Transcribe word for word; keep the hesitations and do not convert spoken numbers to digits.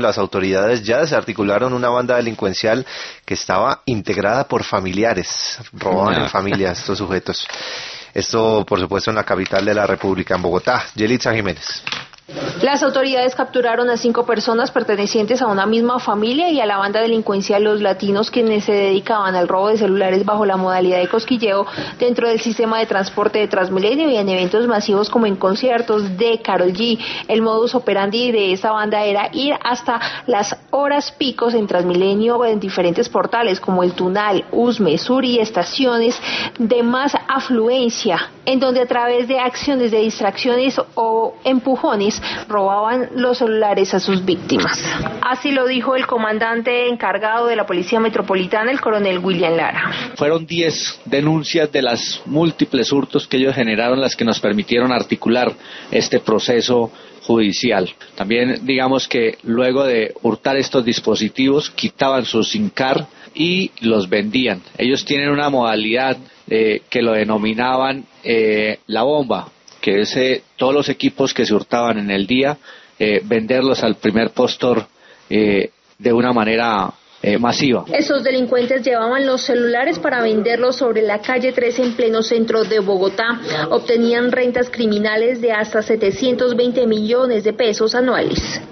Las autoridades ya desarticularon una banda delincuencial que estaba integrada por familiares. Robaban en familia estos sujetos. Esto, por supuesto, en la capital de la República, en Bogotá. Yelitza Jiménez. Las autoridades capturaron a cinco personas pertenecientes a una misma familia y a la banda delincuencial Los Latinos, quienes se dedicaban al robo de celulares bajo la modalidad de cosquilleo dentro del sistema de transporte de Transmilenio y en eventos masivos como en conciertos de Karol G. El modus operandi de esta banda era ir hasta las horas picos en Transmilenio en diferentes portales como el Tunal, Usme, Sur y estaciones de más afluencia, en donde a través de acciones de distracciones o empujones robaban los celulares a sus víctimas. Así lo dijo el comandante encargado de la Policía Metropolitana, el coronel William Lara. Fueron diez denuncias de las múltiples hurtos que ellos generaron las que nos permitieron articular este proceso judicial. También digamos que luego de hurtar estos dispositivos quitaban su SIM card y los vendían. Ellos tienen una modalidad eh, que lo denominaban eh, la bomba, que es eh, todos los equipos que se hurtaban en el día, eh, venderlos al primer postor eh, de una manera eh, masiva. Esos delincuentes llevaban los celulares para venderlos sobre la calle trece en pleno centro de Bogotá. Obtenían rentas criminales de hasta setecientos veinte millones de pesos anuales.